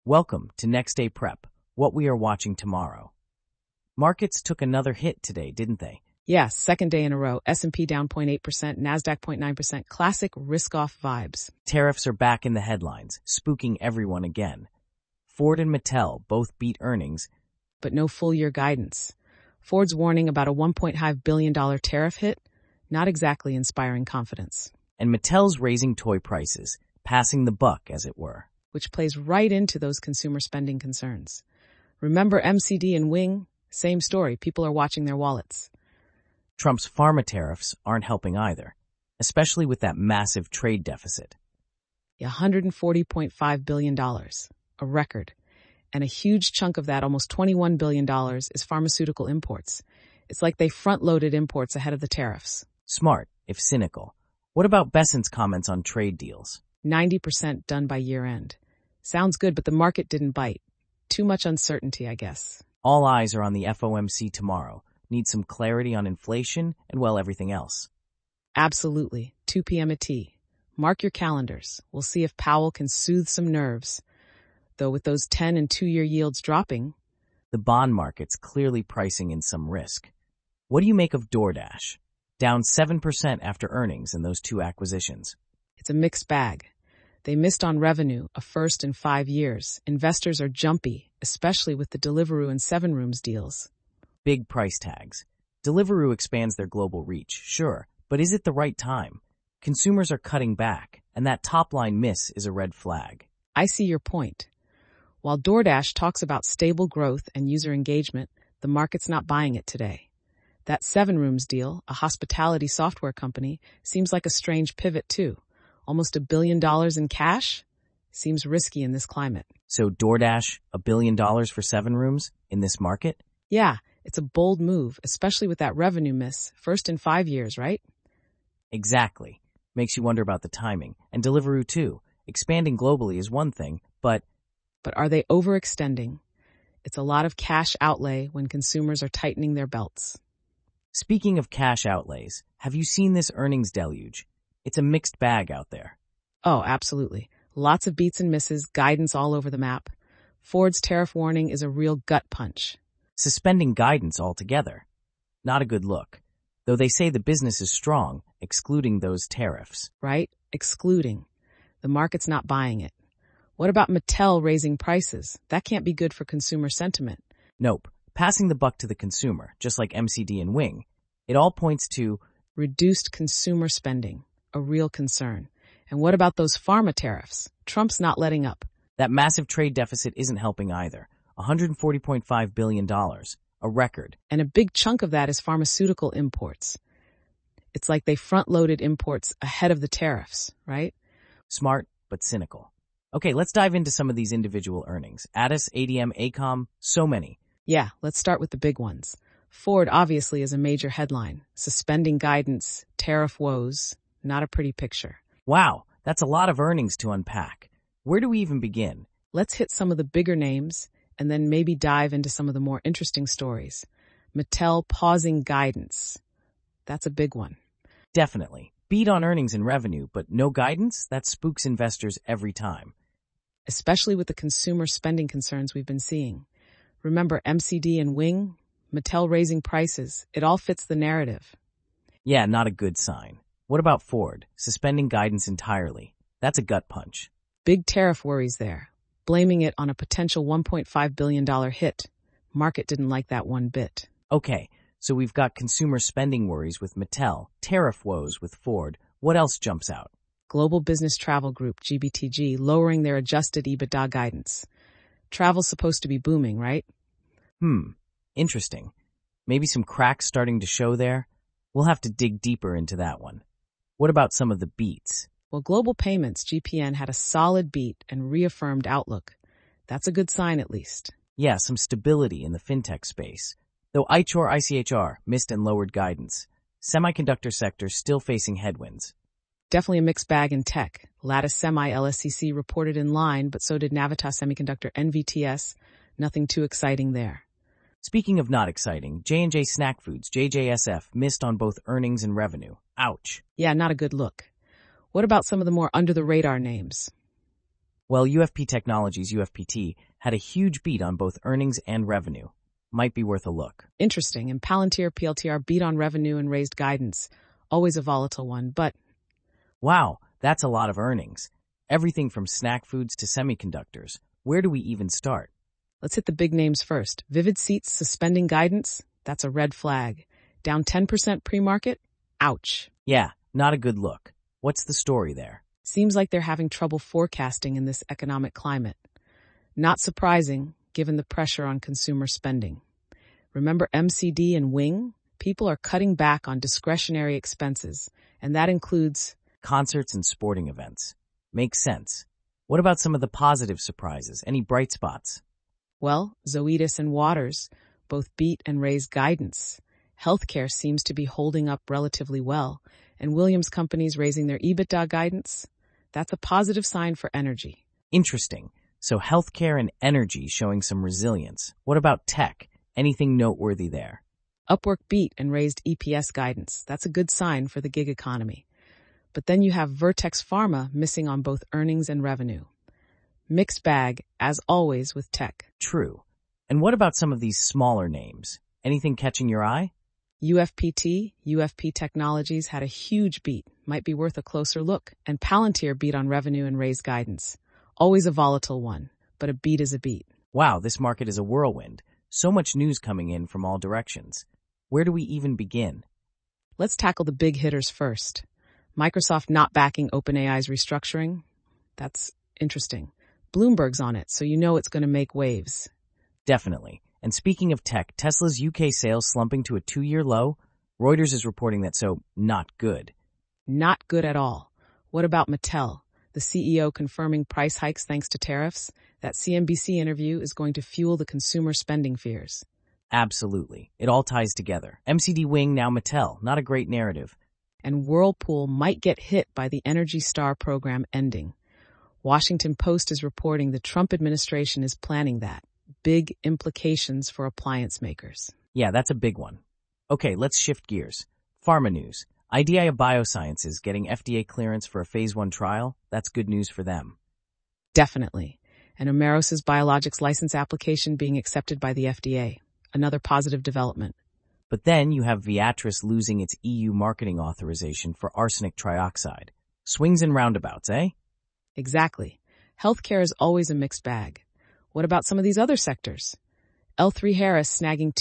Welcome to Next Day Prep, what we are watching tomorrow. Markets took another hit today, didn't they? Yeah, second day in a row. S&P down 0.8%, NASDAQ 0.9%. Classic risk-off vibes. Tariffs are back in the headlines, spooking everyone again. Ford and Mattel both beat earnings, But no full-year guidance. Ford's warning about a $1.5 billion tariff hit, not exactly inspiring confidence. and Mattel's raising toy prices, passing the buck, as it were. Which plays right into those consumer spending concerns. Remember MCD and Wing? Same story. People are watching their wallets. Trump's pharma tariffs aren't helping either, especially with that massive trade deficit. $140.5 billion, a record. And a huge chunk of that, almost $21 billion, is pharmaceutical imports. It's like they front-loaded imports ahead of the tariffs. Smart, if cynical. What about Bessent's comments on trade deals? 90% done by year-end. Sounds good, but the market didn't bite. Too much uncertainty, I guess. All eyes are on the FOMC tomorrow. Need some clarity on inflation and, well, everything else. Absolutely. 2 p.m. at T. Mark your calendars. We'll see if Powell can soothe some nerves. Though with those 10 and 2-year yields dropping, The bond market's clearly pricing in some risk. What do you make of DoorDash? Down 7% after earnings in those two acquisitions. it's a mixed bag. They missed on revenue, a first in 5 years. Investors are jumpy, especially with the Deliveroo and 7Rooms deals. Big price tags. Deliveroo expands their global reach, sure, but is it the right time? Consumers are cutting back, and that top-line miss is a red flag. I see your point. While DoorDash talks about stable growth and user engagement, the market's not buying it today. That 7Rooms deal, a hospitality software company, seems like a strange pivot too. Almost $1 billion in cash? Seems risky in this climate. So DoorDash, $1 billion for 7Rooms in this market? Yeah, it's a bold move, especially with that revenue miss, first in 5 years, right? Exactly. Makes you wonder about the timing. And Deliveroo too. Expanding globally is one thing, but But are they overextending? It's a lot of cash outlay when consumers are tightening their belts. speaking of cash outlays, have you seen this earnings deluge? It's a mixed bag out there. Oh, absolutely. Lots of beats and misses, guidance all over the map. Ford's tariff warning is a real gut punch. Suspending guidance altogether. Not a good look. Though they say the business is strong, excluding those tariffs. Right? Excluding. The market's not buying it. What about Mattel raising prices? That can't be good for consumer sentiment. Nope. Passing the buck to the consumer, just like MCD and Wing. It all points to Reduced consumer spending, a real concern. And what about those pharma tariffs? Trump's not letting up. that massive trade deficit isn't helping either. $140.5 billion. A record. And a big chunk of that is pharmaceutical imports. It's like they front-loaded imports ahead of the tariffs, right? Smart, but cynical. Okay, let's dive into some of these individual earnings. Addis, ADM, ACOM, so many. Yeah, let's start with the big ones. Ford obviously is a major headline. Suspending guidance, tariff woes, not a pretty picture. Wow, that's a lot of earnings to unpack. Where do we even begin? Let's hit some of the bigger names and then maybe dive into some of the more interesting stories. Mattel pausing guidance. That's a big one. Definitely. Beat on earnings and revenue, but no guidance? That spooks investors every time. Especially with the consumer spending concerns we've been seeing. Remember MCD and Wing? Mattel raising prices. It all fits the narrative. Yeah, not a good sign. What about Ford? Suspending guidance entirely. That's a gut punch. Big tariff worries there. Blaming it on a potential $1.5 billion hit. Market didn't like that one bit. Okay, so we've got consumer spending worries with Mattel, tariff woes with Ford. What else jumps out? Global Business Travel Group, GBTG, lowering their adjusted EBITDA guidance. Travel's supposed to be booming, right? Interesting. Maybe some cracks starting to show there? We'll have to dig deeper into that one. What about some of the beats? Well, Global Payments, GPN, had a solid beat and reaffirmed outlook. That's a good sign, at least. Yeah, some stability in the fintech space. Though Ichor ICHR missed and lowered guidance. Semiconductor sector still facing headwinds. Definitely a mixed bag in tech. Lattice Semi LSCC reported in line, but so did Navitas Semiconductor NVTS. Nothing too exciting there. Speaking of not exciting, J&J Snack Foods, JJSF, missed on both earnings and revenue. Ouch. Yeah, not a good look. What about some of the more under-the-radar names? Well, UFP Technologies, UFPT, had a huge beat on both earnings and revenue. Might be worth a look. Interesting. And Palantir PLTR beat on revenue and raised guidance. Always a volatile one, but Wow, that's a lot of earnings. Everything from snack foods to semiconductors. Where do we even start? let's hit the big names first. Vivid Seats suspending guidance. That's a red flag. Down 10% pre-market? Ouch. Yeah, not a good look. What's the story there? Seems like they're having trouble forecasting in this economic climate. Not surprising, given the pressure on consumer spending. Remember MCD and Wing? People are cutting back on discretionary expenses, and that includes Concerts and sporting events. Makes sense. What about some of the positive surprises? Any bright spots? well, Zoetis and Waters both beat and raised guidance. Healthcare seems to be holding up relatively well, and Williams Company's raising their EBITDA guidance. That's a positive sign for energy. Interesting. So healthcare and energy showing some resilience. What about tech? Anything noteworthy there? Upwork beat and raised EPS guidance. That's a good sign for the gig economy. But then you have Vertex Pharma missing on both earnings and revenue. Mixed bag, as always, with tech. True. And what about some of these smaller names? Anything catching your eye? UFP Technologies had a huge beat, might be worth a closer look, and Palantir beat on revenue and raised guidance. Always a volatile one, but a beat is a beat. Wow, this market is a whirlwind. So much news coming in from all directions. Where do we even begin? Let's tackle the big hitters first. Microsoft not backing OpenAI's restructuring? That's interesting. Bloomberg's on it, so you know it's going to make waves. Definitely. And speaking of tech, Tesla's UK sales slumping to a 2-year low? Reuters is reporting that, so not good. Not good at all. What about Mattel? The CEO confirming price hikes thanks to tariffs? That CNBC interview is going to fuel the consumer spending fears. Absolutely. It all ties together. MCD Wing, now Mattel. Not a great narrative. And Whirlpool might get hit by the Energy Star program ending. Washington Post is reporting the Trump administration is planning that. Big implications for appliance makers. Yeah, that's a big one. Okay, let's shift gears. Pharma news. IDEAYA Biosciences getting FDA clearance for a phase 1 trial. That's good news for them. Definitely. And Omeros' biologics license application being accepted by the FDA. Another positive development. But then you have Viatris losing its EU marketing authorization for arsenic trioxide. Swings and roundabouts, eh? Exactly. Healthcare is always a mixed bag. What about some of these other sectors? L3Harris snagging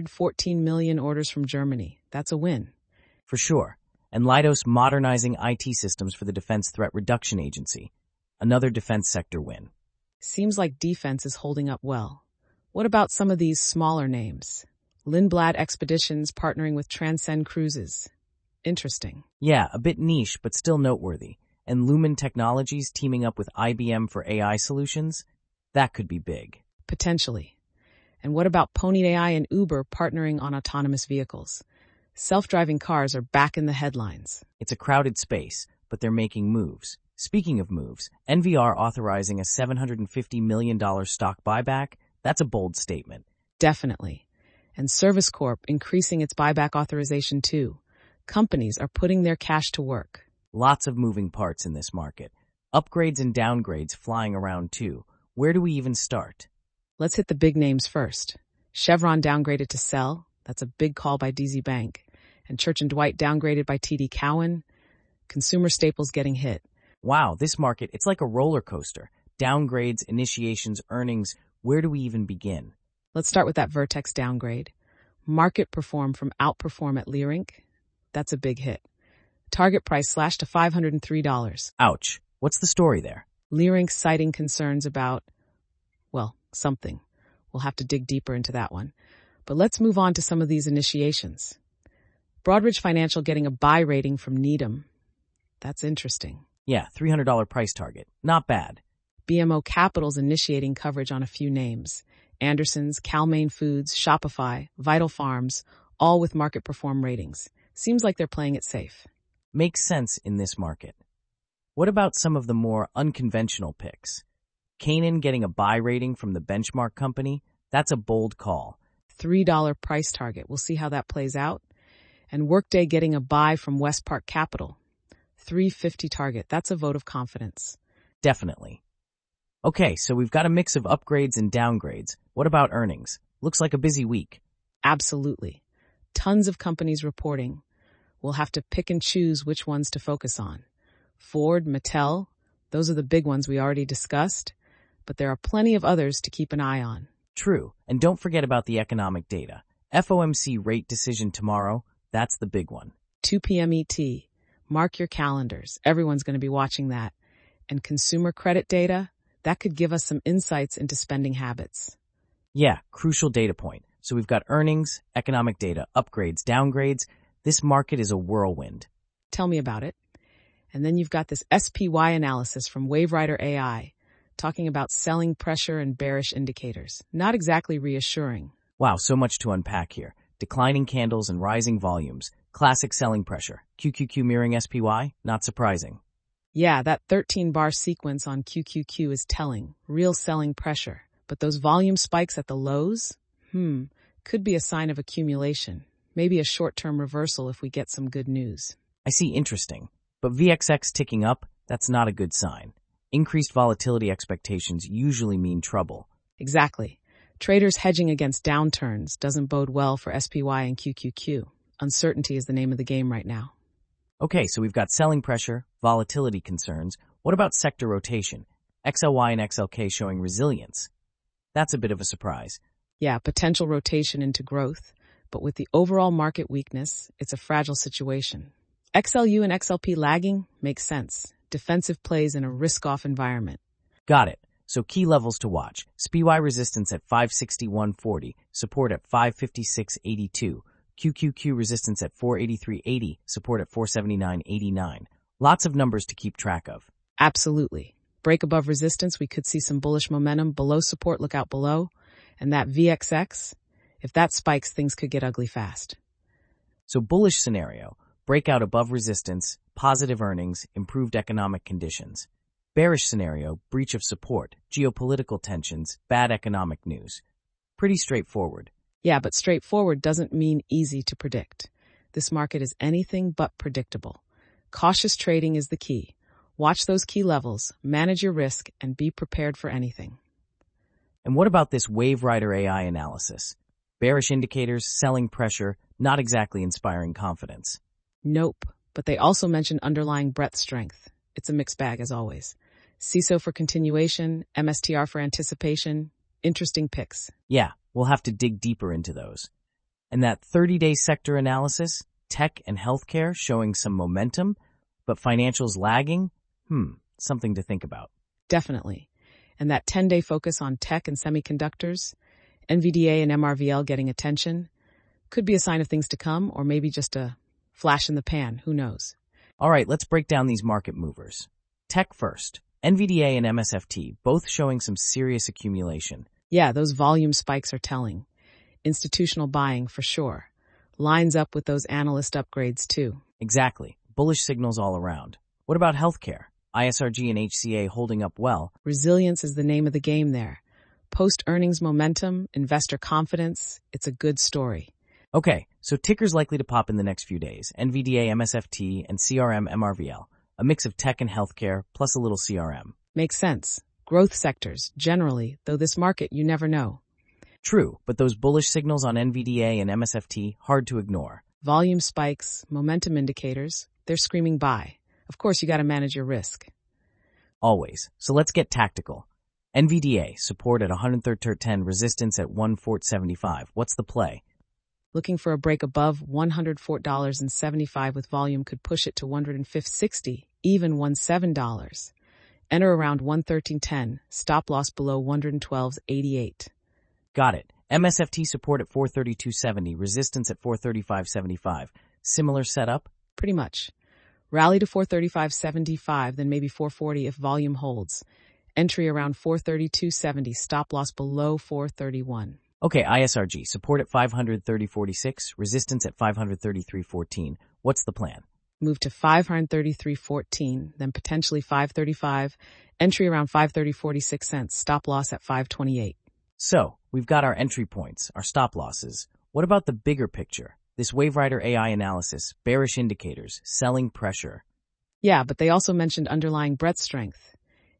214 million orders from Germany. That's a win. For sure. And Leidos modernizing IT systems for the Defense Threat Reduction Agency. Another defense sector win. Seems like defense is holding up well. What about some of these smaller names? Lindblad Expeditions partnering with Transcend Cruises. Interesting. Yeah, a bit niche, but still noteworthy. And Lumen Technologies teaming up with IBM for AI solutions? That could be big. Potentially. And what about Pony AI and Uber partnering on autonomous vehicles? Self-driving cars are back in the headlines. It's a crowded space, but they're making moves. Speaking of moves, NVR authorizing a $750 million stock buyback? That's a bold statement. Definitely. And Service Corp increasing its buyback authorization too. Companies are putting their cash to work. Lots of moving parts in this market. Upgrades and downgrades flying around too. Where do we even start? Let's hit the big names first. Chevron downgraded to sell. That's a big call by DZ Bank. And Church & Dwight downgraded by TD Cowen. Consumer staples getting hit. Wow, this market, it's like a roller coaster. Downgrades, initiations, earnings. Where do we even begin? Let's start with that Vertex downgrade. Market perform from outperform at Leerink. That's a big hit. Target price slashed to $503. Ouch. What's the story there? Leerink citing concerns about, well, something. We'll have to dig deeper into that one. But let's move on to some of these initiations. Broadridge Financial getting a buy rating from Needham. That's interesting. Yeah, $300 price target. Not bad. BMO Capital's initiating coverage on a few names. Anderson's, Cal-Maine Foods, Shopify, Vital Farms, all with market perform ratings. Seems like they're playing it safe. Makes sense in this market. What about some of the more unconventional picks? Canaan getting a buy rating from the Benchmark Company? That's a bold call. $3 price target. We'll see how that plays out. And Workday getting a buy from Westpark Capital. $350 target. That's a vote of confidence. Definitely. Okay, so we've got a mix of upgrades and downgrades. What about earnings? Looks like a busy week. Absolutely. Tons of companies reporting. We'll have to pick and choose which ones to focus on. Ford, Mattel, those are the big ones we already discussed, but there are plenty of others to keep an eye on. True, and don't forget about the economic data. FOMC rate decision tomorrow, that's the big one. 2 p.m. ET. Mark your calendars. Everyone's going to be watching that. And consumer credit data, that could give us some insights into spending habits. Yeah, crucial data point. So we've got earnings, economic data, upgrades, downgrades. This market is a whirlwind. Tell me about it. And then you've got this SPY analysis from WaveWriter AI, talking about selling pressure and bearish indicators. Not exactly reassuring. Wow, so much to unpack here. Declining candles and rising volumes. Classic selling pressure. QQQ mirroring SPY? Not surprising. Yeah, that 13-bar sequence on QQQ is telling. Real selling pressure. But those volume spikes at the lows? Could be a sign of accumulation. Maybe a short-term reversal if we get some good news. I see interesting. But VXX ticking up, that's not a good sign. Increased volatility expectations usually mean trouble. Exactly. Traders hedging against downturns doesn't bode well for SPY and QQQ. Uncertainty is the name of the game right now. Okay, so we've got selling pressure, volatility concerns. What about sector rotation? XLY and XLK showing resilience. That's a bit of a surprise. Yeah, potential rotation into growth, but with the overall market weakness, it's a fragile situation. XLU and XLP lagging makes sense. Defensive plays in a risk-off environment. Got it. So key levels to watch. SPY resistance at 561.40, support at 556.82. QQQ resistance at 483.80, support at 479.89. Lots of numbers to keep track of. Absolutely. Break above resistance, we could see some bullish momentum. Below support, look out below. And that VXX, if that spikes, things could get ugly fast. So bullish scenario, breakout above resistance, positive earnings, improved economic conditions. Bearish scenario, breach of support, geopolitical tensions, bad economic news. Pretty straightforward. Yeah, but straightforward doesn't mean easy to predict. This market is anything but predictable. Cautious trading is the key. Watch those key levels, manage your risk, and be prepared for anything. And what about this WaveWriter AI analysis? Bearish indicators, selling pressure, not exactly inspiring confidence. Nope, but they also mention underlying breadth strength. It's a mixed bag as always. CISO for continuation, MSTR for anticipation. Interesting picks. Yeah, we'll have to dig deeper into those. And that 30-day sector analysis, tech and healthcare showing some momentum, but financials lagging? Something to think about. Definitely. And that 10-day focus on tech and semiconductors, NVDA and MRVL getting attention, could be a sign of things to come, or maybe just a flash in the pan, who knows. All right, let's break down these market movers. Tech first. NVDA and MSFT, both showing some serious accumulation. Yeah, those volume spikes are telling. Institutional buying, for sure. Lines up with those analyst upgrades, too. Exactly. Bullish signals all around. What about healthcare? ISRG and HCA holding up well. Resilience is the name of the game there. Post-earnings momentum, investor confidence, it's a good story. Okay, so tickers likely to pop in the next few days. NVDA, MSFT, and CRM, MRVL. A mix of tech and healthcare, plus a little CRM. Makes sense. Growth sectors, generally, though this market, you never know. True, but those bullish signals on NVDA and MSFT, hard to ignore. Volume spikes, momentum indicators, they're screaming buy. Of course, you got to manage your risk. Always. So let's get tactical. NVDA, support at 103.10, resistance at 104.75. What's the play? Looking for a break above $104.75 with volume could push it to $105.60, even $107. Enter around 113.10, stop loss below 112.88. Got it. MSFT support at 432.70, resistance at 435.75. Similar setup? Pretty much. Rally to 435.75, then maybe 440 if volume holds. Entry around 432.70, stop loss below 431. Okay, ISRG, support at 530.46, resistance at 533.14. What's the plan? Move to 533.14, then potentially 535. Entry around 530.46 cents, stop loss at 528. So, we've got our entry points, our stop losses. What about the bigger picture? This WaveWriter AI analysis, bearish indicators, selling pressure. Yeah, but they also mentioned underlying breadth strength.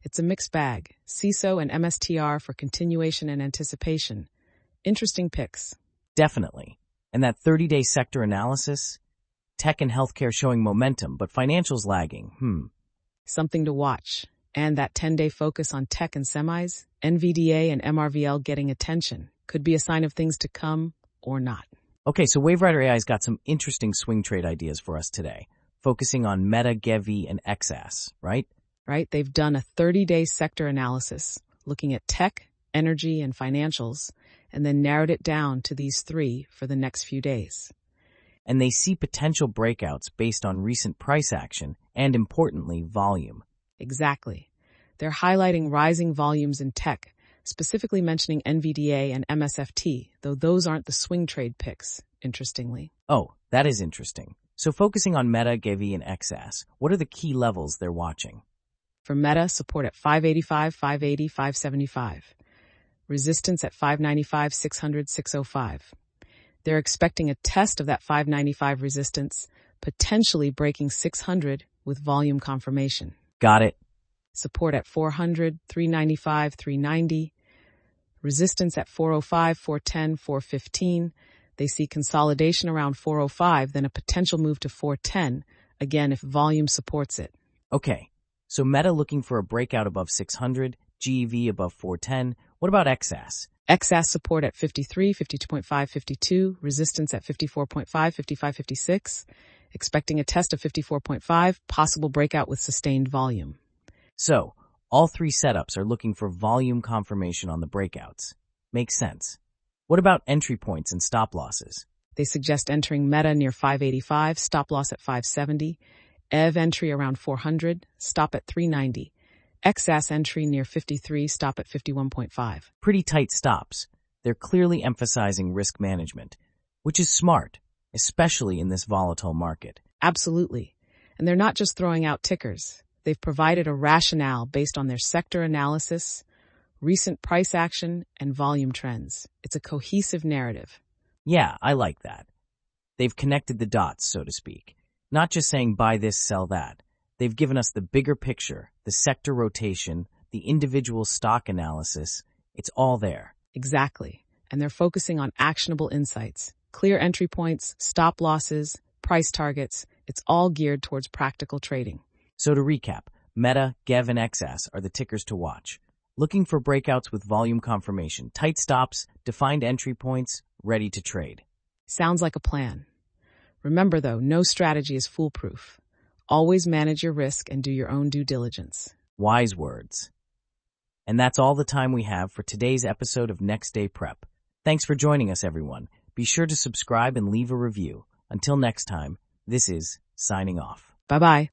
It's a mixed bag. CISO and MSTR for continuation and anticipation. Interesting picks. Definitely. And that 30-day sector analysis? Tech and healthcare showing momentum, but financials lagging. Something to watch. And that 10-day focus on tech and semis, NVDA and MRVL getting attention. Could be a sign of things to come or not. Okay, so WaveRider AI's got some interesting swing trade ideas for us today, focusing on Meta, Gevi, and XAS, right? Right? They've done a 30-day sector analysis, looking at tech, energy, and financials, and then narrowed it down to these three for the next few days. And they see potential breakouts based on recent price action and, importantly, volume. Exactly. They're highlighting rising volumes in tech, specifically mentioning NVDA and MSFT, though those aren't the swing trade picks, interestingly. Oh, that is interesting. So focusing on Meta, Gevi, and XAS, what are the key levels they're watching? For Meta, support at 585, 580, 575. Resistance at 595, 600, 605. They're expecting a test of that 595 resistance, potentially breaking 600 with volume confirmation. Got it. Support at 400, 395, 390. Resistance at 405, 410, 415. They see consolidation around 405, then a potential move to 410, again if volume supports it. Okay, so Meta looking for a breakout above 600, GEV above 410. What about XAS? XAS support at 53, 52.5, 52. Resistance at 54.5, 55, 56. Expecting a test of 54.5, possible breakout with sustained volume. So, all three setups are looking for volume confirmation on the breakouts. Makes sense. What about entry points and stop losses? They suggest entering Meta near 585, stop loss at 570. EV entry around 400, stop at 390. XAS entry near 53, stop at 51.5. Pretty tight stops. They're clearly emphasizing risk management, which is smart, especially in this volatile market. Absolutely. And they're not just throwing out tickers. They've provided a rationale based on their sector analysis, recent price action, and volume trends. It's a cohesive narrative. Yeah, I like that. They've connected the dots, so to speak. Not just saying buy this, sell that. They've given us the bigger picture, the sector rotation, the individual stock analysis. It's all there. Exactly. And they're focusing on actionable insights, clear entry points, stop losses, price targets. It's all geared towards practical trading. So to recap, Meta, Gev, and XAS are the tickers to watch. Looking for breakouts with volume confirmation, tight stops, defined entry points, ready to trade. Sounds like a plan. Remember though, no strategy is foolproof. Always manage your risk and do your own due diligence. Wise words. And that's all the time we have for today's episode of Next Day Prep. Thanks for joining us, everyone. Be sure to subscribe and leave a review. Until next time, this is signing off. Bye-bye.